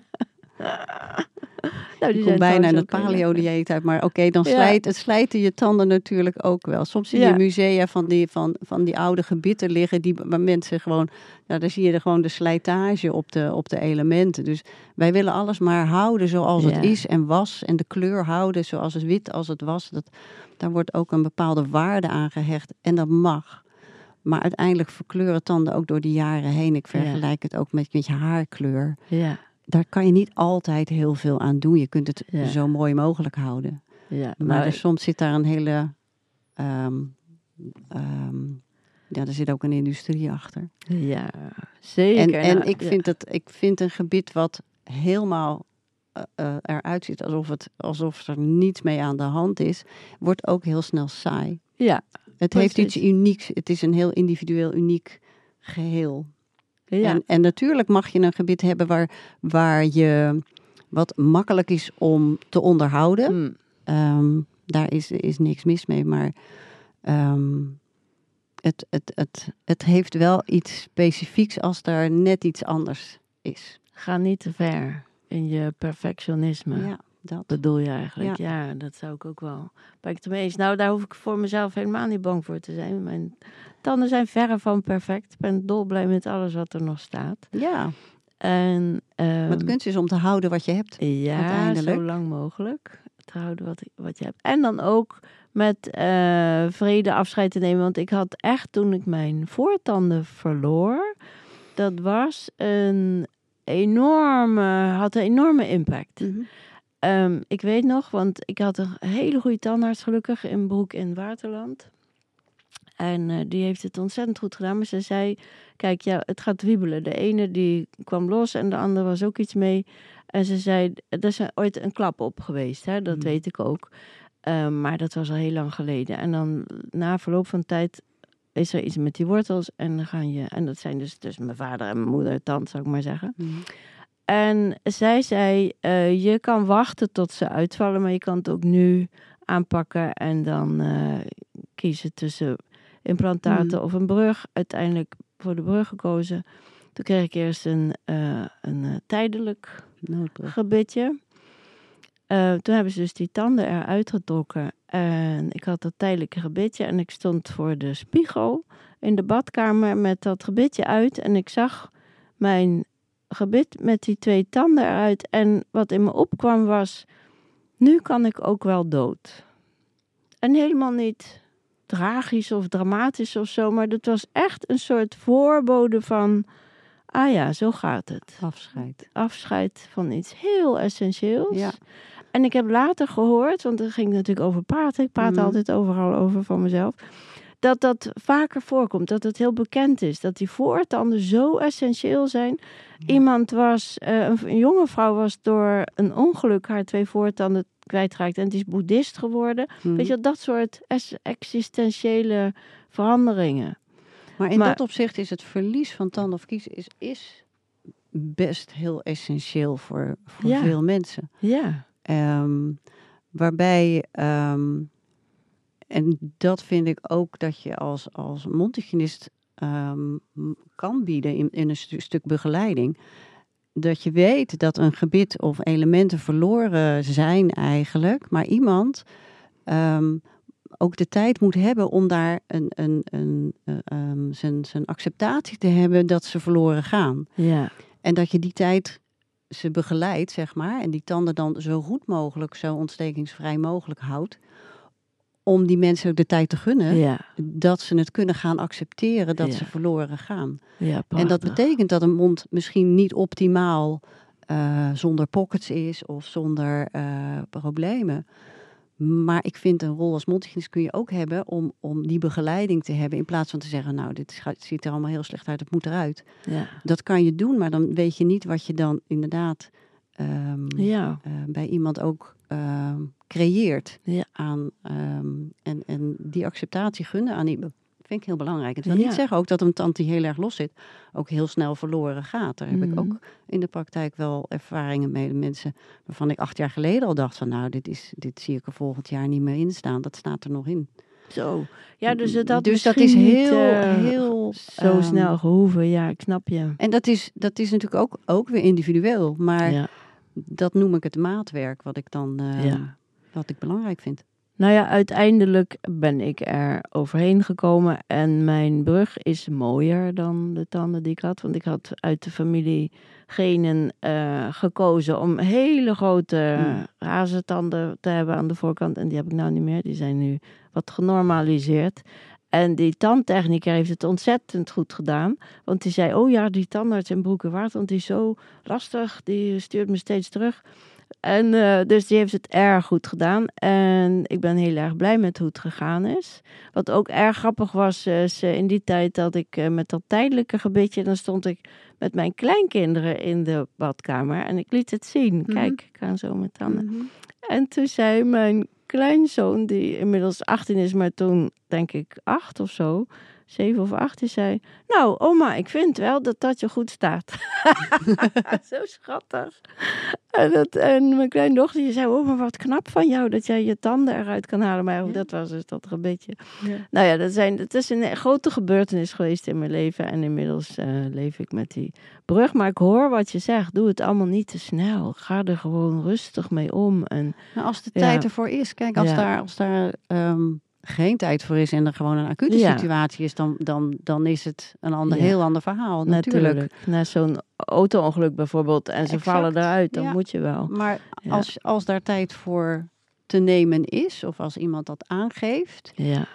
Nou, die komt bijna in het paleo-dieet uit. Maar oké, dan slijten je tanden natuurlijk ook wel. Soms zie je musea van die oude gebitten liggen. Waar mensen gewoon... Nou, daar zie je gewoon de slijtage op de elementen. Dus wij willen alles maar houden zoals het is en was. En de kleur houden zoals het wit als het was. Daar wordt ook een bepaalde waarde aan gehecht. En dat mag. Maar uiteindelijk verkleuren tanden ook door de jaren heen. Ik vergelijk het ook met je haarkleur. Ja. Daar kan je niet altijd heel veel aan doen. Je kunt het zo mooi mogelijk houden. Ja, maar soms zit daar een hele... er zit ook een industrie achter. Ja, zeker. En ik vind een gebied wat helemaal eruit ziet alsof er niets mee aan de hand is, wordt ook heel snel saai. Ja. Het heeft iets unieks. Het is een heel individueel, uniek geheel. Ja. En natuurlijk mag je een gebied hebben waar je wat makkelijk is om te onderhouden. Daar is niks mis mee, maar het heeft wel iets specifieks als daar net iets anders is. Ga niet te ver in je perfectionisme. Ja, dat bedoel je eigenlijk. Ja, dat zou ik ook wel. Ben ik het mee eens. Nou, daar hoef ik voor mezelf helemaal niet bang voor te zijn. Mijn tanden zijn verre van perfect. Ik ben dolblij met alles wat er nog staat. Ja. En, maar de kunst is om te houden wat je hebt. Ja, zo lang mogelijk. Te houden wat je hebt. En dan ook met vrede afscheid te nemen. Want ik had echt, toen ik mijn voortanden verloor, dat was had een enorme impact. Mm-hmm. Ik weet nog, want ik had een hele goede tandarts gelukkig in Broek in Waterland. En die heeft het ontzettend goed gedaan. Maar ze zei, kijk, het gaat wiebelen. De ene die kwam los en de andere was ook iets mee. En ze zei, er is ooit een klap op geweest. Hè? Dat weet ik ook. Maar dat was al heel lang geleden. En dan na verloop van tijd is er iets met die wortels. En dan en dat zijn dus mijn vader en mijn moeder, tante, zou ik maar zeggen. Mm. En zij zei, je kan wachten tot ze uitvallen, maar je kan het ook nu aanpakken en dan kiezen tussen implantaten of een brug. Uiteindelijk voor de brug gekozen. Toen kreeg ik eerst een tijdelijk gebitje. Toen hebben ze dus die tanden eruit getrokken. En ik had dat tijdelijke gebitje. En ik stond voor de spiegel in de badkamer met dat gebitje uit. En ik zag mijn gebit met die 2 tanden eruit. En wat in me opkwam was, nu kan ik ook wel dood. En helemaal niet tragisch of dramatisch of zo. Maar dat was echt een soort voorbode van, zo gaat het. Afscheid van iets heel essentieels. Ja. En ik heb later gehoord, want er ging natuurlijk over praten. Ik praat altijd overal over van mezelf. dat vaker voorkomt. Dat het heel bekend is. Dat die voortanden zo essentieel zijn. Ja. Iemand was, een jonge vrouw was door een ongeluk haar 2 voortanden kwijtgeraakt. En die is boeddhist geworden. Weet je, dat soort existentiële veranderingen. Maar in dat opzicht is het verlies van tanden of kiezen is best heel essentieel voor veel mensen. Ja. Waarbij, en dat vind ik ook dat je als mondhygiënist kan bieden in een stuk begeleiding. Dat je weet dat een gebit of elementen verloren zijn eigenlijk. Maar iemand ook de tijd moet hebben om daar zijn acceptatie te hebben dat ze verloren gaan. Ja. En dat je die tijd ze begeleidt, zeg maar. En die tanden dan zo goed mogelijk, zo ontstekingsvrij mogelijk houdt. Om die mensen ook de tijd te gunnen. Dat ze het kunnen gaan accepteren dat ze verloren gaan. Ja, en dat betekent dat een mond misschien niet optimaal zonder pockets is of zonder problemen. Maar ik vind een rol als mondhygiënist kun je ook hebben om die begeleiding te hebben. In plaats van te zeggen, nou, dit ziet er allemaal heel slecht uit, het moet eruit. Ja. Dat kan je doen, maar dan weet je niet wat je dan inderdaad bij iemand ook creëert. Ja. En die acceptatie gunnen aan iemand. Vind ik heel belangrijk. Het wil niet zeggen ook dat een tand die heel erg los zit ook heel snel verloren gaat. Daar heb ik ook in de praktijk wel ervaringen mee. De mensen waarvan ik 8 jaar geleden al dacht van nou, dit zie ik er volgend jaar niet meer in staan. Dat staat er nog in. Zo. Ja, dus dat is heel zo snel gehoeven. Ja, ik snap je. En dat is natuurlijk ook weer individueel. Maar dat noem ik het maatwerk wat ik dan wat ik belangrijk vind. Nou ja, uiteindelijk ben ik er overheen gekomen en mijn brug is mooier dan de tanden die ik had. Want ik had uit de familie genen gekozen om hele grote razentanden te hebben aan de voorkant. En die heb ik nou niet meer, die zijn nu wat genormaliseerd. En die tandtechniker heeft het ontzettend goed gedaan. Want die zei, oh ja, die tandarts in Broekerwaard, want die is zo lastig, die stuurt me steeds terug. En dus die heeft het erg goed gedaan. En ik ben heel erg blij met hoe het gegaan is. Wat ook erg grappig was, is in die tijd dat ik met dat tijdelijke gebitje, dan stond ik met mijn kleinkinderen in de badkamer. En ik liet het zien. Kijk, ik kan zo met tanden. En toen zei mijn kleinzoon, die inmiddels 18 is, maar toen denk ik 8 of zo, 7 of 8, die zei, nou oma, ik vind wel dat je goed staat. Zo schattig. En mijn kleindochtertje zei, oh, maar wat knap van jou dat jij je tanden eruit kan halen. Maar dat was dus dat gebitje. Ja. Nou ja, het is een grote gebeurtenis geweest in mijn leven. En inmiddels leef ik met die brug. Maar ik hoor wat je zegt. Doe het allemaal niet te snel. Ga er gewoon rustig mee om. En, nou, als de tijd ervoor is. Kijk, als daar geen tijd voor is en er gewoon een acute situatie is, dan is het een heel ander verhaal. Natuurlijk. Na zo'n auto-ongeluk bijvoorbeeld en ze vallen eruit, dan moet je wel. Maar als daar tijd voor te nemen is, of als iemand dat aangeeft,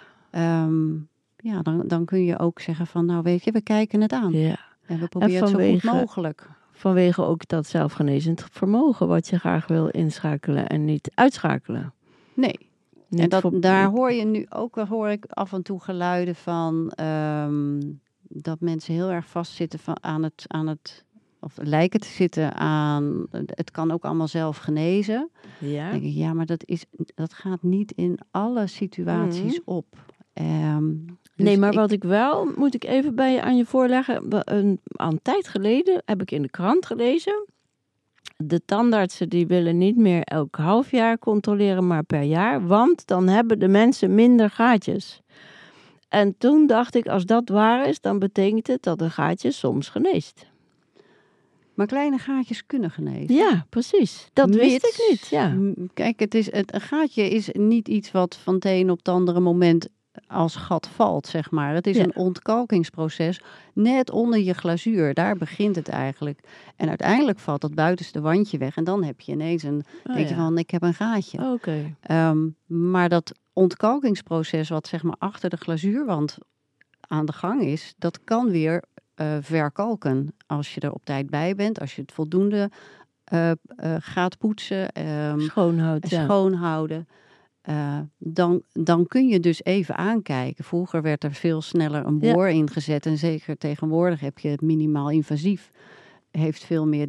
dan kun je ook zeggen van, nou weet je, we kijken het aan. Ja. En we proberen het zo goed mogelijk. Vanwege ook dat zelfgenezend vermogen wat je graag wil inschakelen en niet uitschakelen. Nee. En daar hoor ik af en toe geluiden van dat mensen heel erg vastzitten aan het of lijken te zitten aan het kan ook allemaal zelf genezen. Ja. Dan denk ik, maar dat gaat niet in alle situaties op. Nee, maar wat ik wel, moet ik even aan je voorleggen. Een tijd geleden heb ik in de krant gelezen. De tandartsen die willen niet meer elk half jaar controleren, maar per jaar. Want dan hebben de mensen minder gaatjes. En toen dacht ik, als dat waar is, dan betekent het dat een gaatje soms geneest. Maar kleine gaatjes kunnen genezen. Ja, precies. Dat wist ik niet. Ja. Kijk, een gaatje is niet iets wat van het een op het andere moment als gat valt, zeg maar. Het is een ontkalkingsproces net onder je glazuur. Daar begint het eigenlijk. En uiteindelijk valt dat buitenste wandje weg. En dan heb je ineens denk je van, ik heb een gaatje. Okay. Maar dat ontkalkingsproces wat zeg maar achter de glazuurwand aan de gang is, dat kan weer verkalken. Als je er op tijd bij bent, als je het voldoende gaat poetsen. Schoonhouden. Dan kun je dus even aankijken. Vroeger werd er veel sneller een boor ingezet. En zeker tegenwoordig heb je het minimaal invasief. Heeft veel meer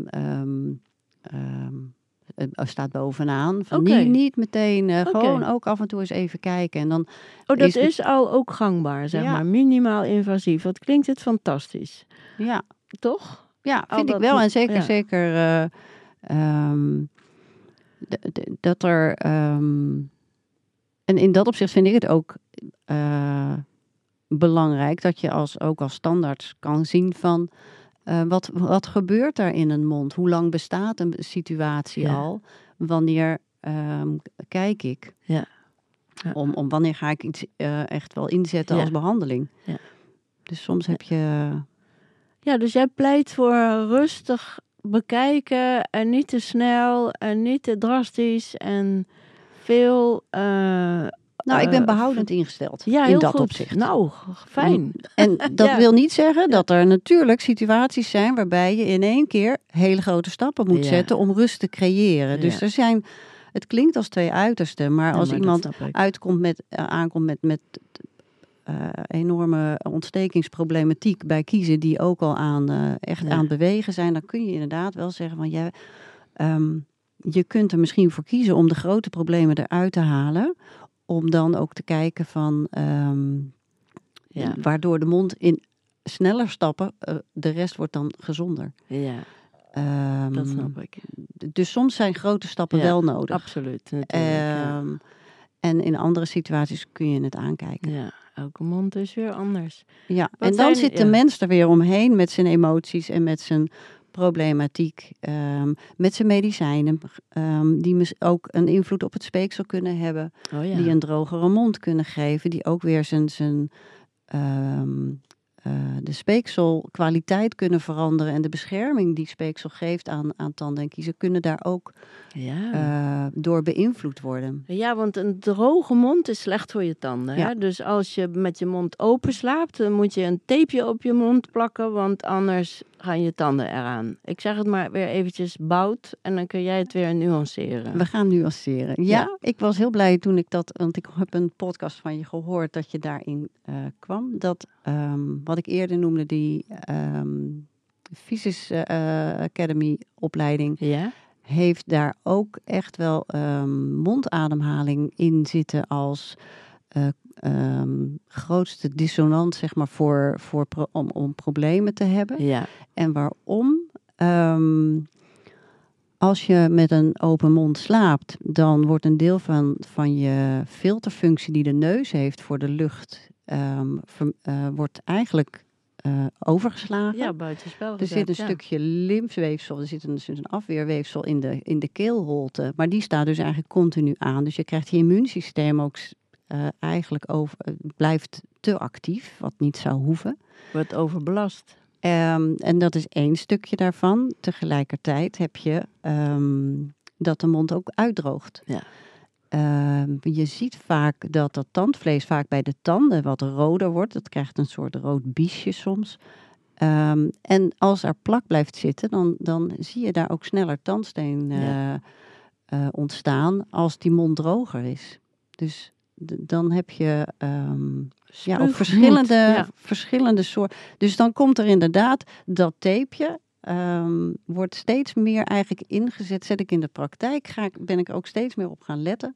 staat bovenaan. Van niet meteen. Gewoon ook af en toe eens even kijken. En dan dat is al ook gangbaar, zeg maar. Minimaal invasief. Wat klinkt het fantastisch. Ja. Toch? Ja, vind ik wel. En zeker dat er... en in dat opzicht vind ik het ook belangrijk dat je ook als standaard kan zien van wat gebeurt daar in een mond? Hoe lang bestaat een situatie al? Wanneer kijk ik? Ja. Om wanneer ga ik iets echt wel inzetten als behandeling? Ja. Dus soms heb je... Ja, dus jij pleit voor rustig bekijken en niet te snel en niet te drastisch en veel... ik ben behoudend ingesteld in heel dat goed. Opzicht. Nou, fijn. En dat wil niet zeggen dat er natuurlijk situaties zijn waarbij je in één keer hele grote stappen moet zetten om rust te creëren. Dus er zijn, het klinkt als twee uitersten, maar als iemand aankomt met enorme ontstekingsproblematiek bij kiezen die ook al aan het bewegen zijn, dan kun je inderdaad wel zeggen van je kunt er misschien voor kiezen om de grote problemen eruit te halen. Om dan ook te kijken van waardoor de mond in sneller stappen, de rest wordt dan gezonder. Ja, dat snap ik. Dus soms zijn grote stappen wel nodig. Absoluut. En in andere situaties kun je het aankijken. Ja, elke mond is weer anders. Ja, en dan zit de mens er weer omheen met zijn emoties en met zijn problematiek, met zijn medicijnen, die ook een invloed op het speeksel kunnen hebben, die een drogere mond kunnen geven, die ook weer de speekselkwaliteit kunnen veranderen en de bescherming die speeksel geeft aan tanden en kiezen, kunnen daar ook door beïnvloed worden. Ja, want een droge mond is slecht voor je tanden. Hè? Dus als je met je mond open slaapt, dan moet je een tapeje op je mond plakken, want anders gaan je tanden eraan. Ik zeg het maar weer eventjes bout en dan kun jij het weer nuanceren. We gaan nuanceren. Ja, ik was heel blij toen ik dat, want ik heb een podcast van je gehoord dat je daarin kwam. Dat wat ik eerder noemde, die Physis Academy opleiding, heeft daar ook echt wel mondademhaling in zitten als grootste dissonant, zeg maar, om problemen te hebben. Ja. En waarom? Als je met een open mond slaapt, dan wordt een deel van je filterfunctie die de neus heeft voor de lucht, wordt eigenlijk overgeslagen. Ja, buitenspel gezet. Er zit een stukje lymfeweefsel, er zit een afweerweefsel in de keelholte, maar die staat dus eigenlijk continu aan. Dus je krijgt je immuunsysteem ook eigenlijk blijft te actief, wat niet zou hoeven. Wordt overbelast. En dat is één stukje daarvan. Tegelijkertijd heb je dat de mond ook uitdroogt. Ja. Je ziet vaak dat tandvlees vaak bij de tanden wat roder wordt. Dat krijgt een soort rood biesje soms. En als er plak blijft zitten, dan zie je daar ook sneller tandsteen ontstaan als die mond droger is. Dus dan heb je ook verschillende soorten. Dus dan komt er inderdaad dat tapeje. Wordt steeds meer eigenlijk ingezet. Zet ik in de praktijk. Ben ik ook steeds meer op gaan letten.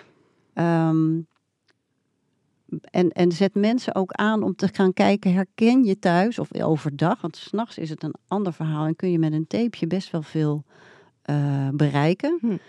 En zet mensen ook aan om te gaan kijken. Herken je thuis of overdag? Want 's nachts is het een ander verhaal. En kun je met een tapeje best wel veel bereiken.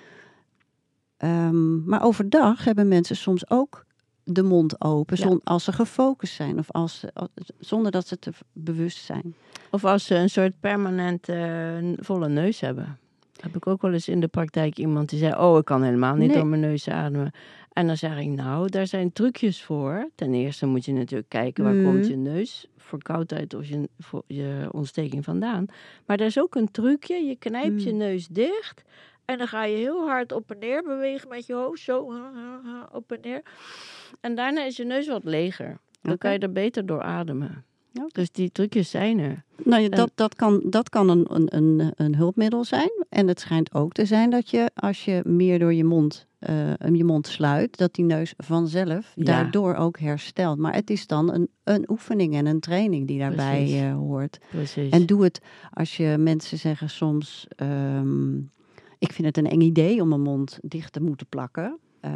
Maar overdag hebben mensen soms ook de mond open, als ze gefocust zijn of zonder dat ze te bewust zijn. Of als ze een soort permanente volle neus hebben. Heb ik ook wel eens in de praktijk iemand die zei, ik kan helemaal niet door mijn neus ademen. En dan zeg ik, daar zijn trucjes voor. Ten eerste moet je natuurlijk kijken, waar komt je neus, verkoudheid of je ontsteking vandaan. Maar er is ook een trucje, je knijpt je neus dicht. En dan ga je heel hard op en neer bewegen met je hoofd. Zo op en neer. En daarna is je neus wat leger. Dan kan je er beter door ademen. Okay. Dus die trucjes zijn er. Nou, dat kan een hulpmiddel zijn. En het schijnt ook te zijn dat je, als je meer door je mond je mond sluit, dat die neus vanzelf daardoor ook herstelt. Maar het is dan een oefening en een training die daarbij hoort. Precies. En doe het als je mensen zeggen soms, ik vind het een eng idee om mijn mond dicht te moeten plakken.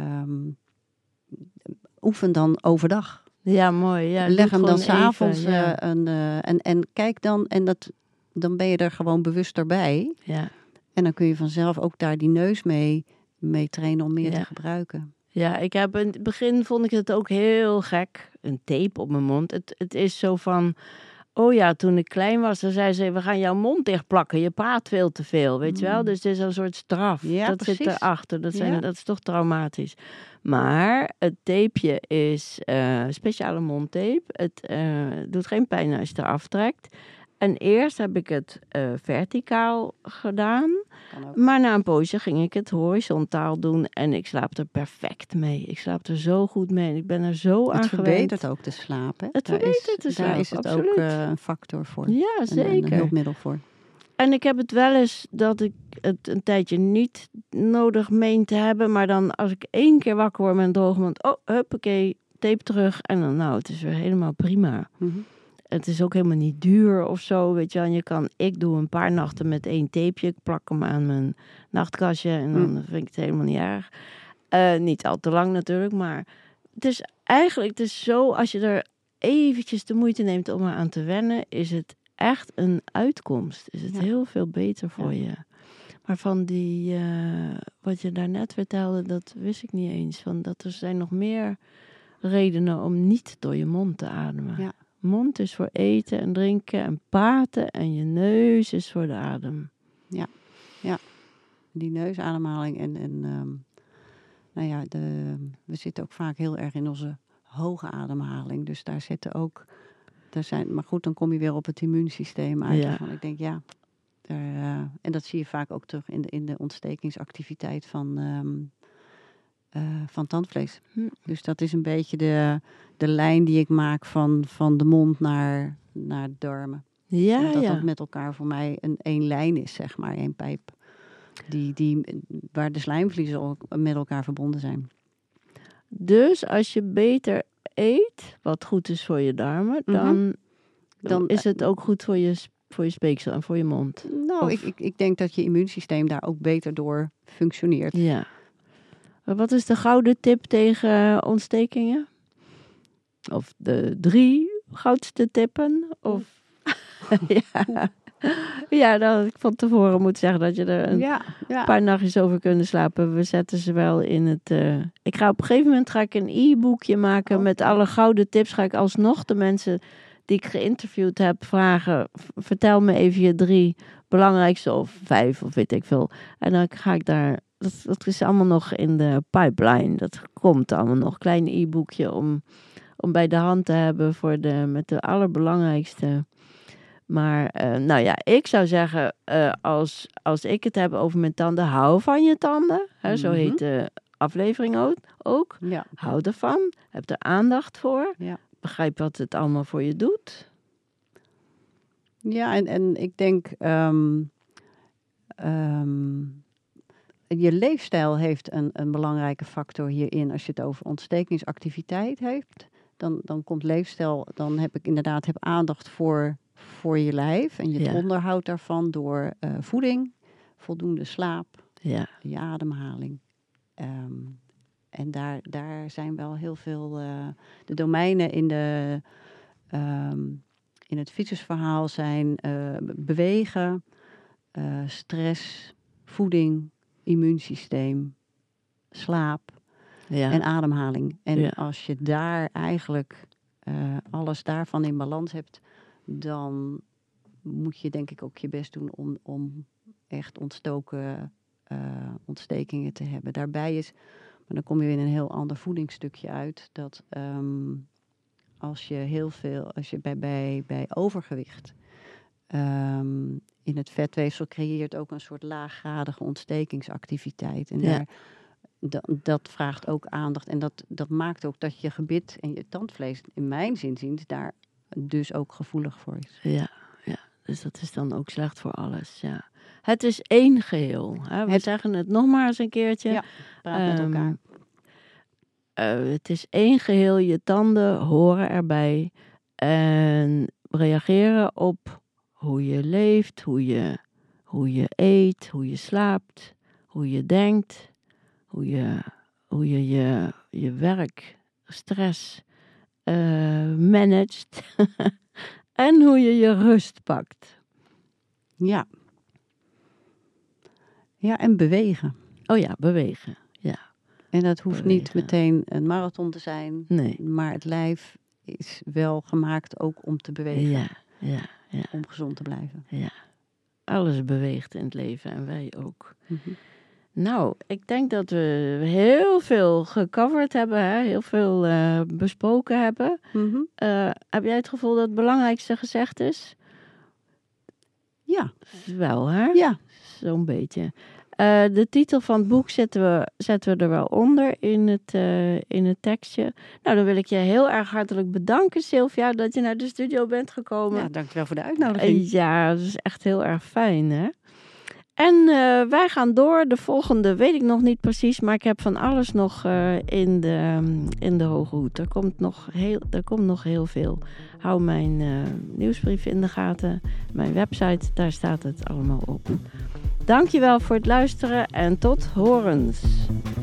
Oefen dan overdag. Ja, mooi. Ja, leg hem dan 's avonds en kijk dan, en dan ben je er gewoon bewuster bij. Ja. En dan kun je vanzelf ook daar die neus mee trainen om meer te gebruiken. Ja, in het begin vond ik het ook heel gek. Een tape op mijn mond. Het is zo van, oh ja, toen ik klein was, dan zei ze, we gaan jouw mond dicht plakken. Je praat veel te veel, weet je wel? Dus het is een soort straf. Ja, dat precies. zit erachter. Dat is toch traumatisch. Maar het tapeje is speciale mondtape. Het doet geen pijn als je het eraf trekt. En eerst heb ik het verticaal gedaan. Maar na een poosje ging ik het horizontaal doen. En ik slaap er perfect mee. Ik slaap er zo goed mee. En ik ben er zo aan gewend. Het verbetert ook de slaap. Hè? Het verbetert de slaap, daar is het absoluut. Ook een factor voor. Ja, zeker. Een hulpmiddel voor. En ik heb het wel eens dat ik het een tijdje niet nodig meen te hebben. Maar dan als ik 1 keer wakker word met een droge mond. Oh, huppakee, tape terug. En dan, het is weer helemaal prima. Mm-hmm. Het is ook helemaal niet duur of zo, weet je wel. Ik doe een paar nachten met 1 tapeje. Ik plak hem aan mijn nachtkastje en dan vind ik het helemaal niet erg. Niet al te lang natuurlijk, maar het is zo, als je er eventjes de moeite neemt om eraan te wennen, is het echt een uitkomst. Is het heel veel beter voor je. Maar van die, wat je daarnet vertelde, dat wist ik niet eens. Dat er zijn nog meer redenen om niet door je mond te ademen. Ja. Mond is voor eten en drinken en praten en je neus is voor de adem. Ja. Die neusademhaling we zitten ook vaak heel erg in onze hoge ademhaling. Dus maar goed, dan kom je weer op het immuunsysteem uit. Ja. Ik denk, en dat zie je vaak ook terug in de ontstekingsactiviteit van tandvlees. Dus dat is een beetje de lijn die ik maak van de mond naar de darmen. Ja, dat met elkaar voor mij één lijn is, zeg maar, één pijp. Waar de slijmvliezen ook met elkaar verbonden zijn. Dus als je beter eet, wat goed is voor je darmen, dan is het ook goed voor je speeksel en voor je mond. Nou, ik denk dat je immuunsysteem daar ook beter door functioneert. Ja. Maar wat is de gouden tip tegen ontstekingen? Of de 3 goudste tippen? Of... Ja, dat had ik van tevoren moeten zeggen dat je er een paar nachtjes over kunnen slapen. We zetten ze wel in het... Ik ga op een gegeven moment een e-boekje maken met alle gouden tips. Ga ik alsnog de mensen die ik geïnterviewd heb vragen. Vertel me even je 3 belangrijkste of 5 of weet ik veel. En dan ga ik daar... Dat is allemaal nog in de pipeline. Dat komt allemaal nog. Klein e-boekje om bij de hand te hebben met de allerbelangrijkste. Maar ik zou zeggen, als ik het heb over mijn tanden, hou van je tanden. Hè, zo heet de aflevering ook. Ja. Hou ervan. Heb er aandacht voor. Ja. Begrijp wat het allemaal voor je doet. Ja, en ik denk... je leefstijl heeft een belangrijke factor hierin. Als je het over ontstekingsactiviteit hebt, dan komt leefstijl... Dan heb ik aandacht voor je lijf en het onderhoud daarvan door voeding, voldoende slaap, je ademhaling. En daar zijn wel heel veel... de domeinen in het fietsensverhaal zijn bewegen, stress, voeding, immuunsysteem, slaap en ademhaling. En als je daar eigenlijk alles daarvan in balans hebt, dan moet je denk ik ook je best doen om echt ontstekingen te hebben. Daarbij is, maar dan kom je in een heel ander voedingsstukje uit, dat als je bij overgewicht in het vetweefsel creëert ook een soort laaggradige ontstekingsactiviteit. En dat vraagt ook aandacht. En dat maakt ook dat je gebit en je tandvlees, in mijn zin, daar dus ook gevoelig voor is. Ja. Dus dat is dan ook slecht voor alles, ja. Het is één geheel. Hè? We zeggen het nog maar eens een keertje. Ja, praat met elkaar. Het is één geheel. Je tanden horen erbij. En reageren op hoe je leeft, hoe je eet, hoe je slaapt, hoe je denkt, hoe je werk, stress managt en hoe je rust pakt. Ja. Ja, en bewegen. Oh ja, bewegen. Ja. En dat hoeft niet meteen een marathon te zijn. Nee. Maar het lijf is wel gemaakt ook om te bewegen. Ja. Om gezond te blijven. Ja. Alles beweegt in het leven en wij ook. Mm-hmm. Nou, ik denk dat we heel veel gecoverd hebben. Hè? Heel veel besproken hebben. Mm-hmm. Heb jij het gevoel dat het belangrijkste gezegd is? Ja. Wel, hè? Ja. Zo'n beetje. De titel van het boek zetten we er wel onder in het tekstje. Nou, dan wil ik je heel erg hartelijk bedanken, Sylvia, dat je naar de studio bent gekomen. Ja, dankjewel voor de uitnodiging. Ja, dat is echt heel erg fijn, hè? En wij gaan door. De volgende weet ik nog niet precies, maar ik heb van alles nog in de hoge hoed. Er komt nog heel veel. Hou mijn nieuwsbrief in de gaten. Mijn website, daar staat het allemaal op. Dankjewel voor het luisteren en tot horens.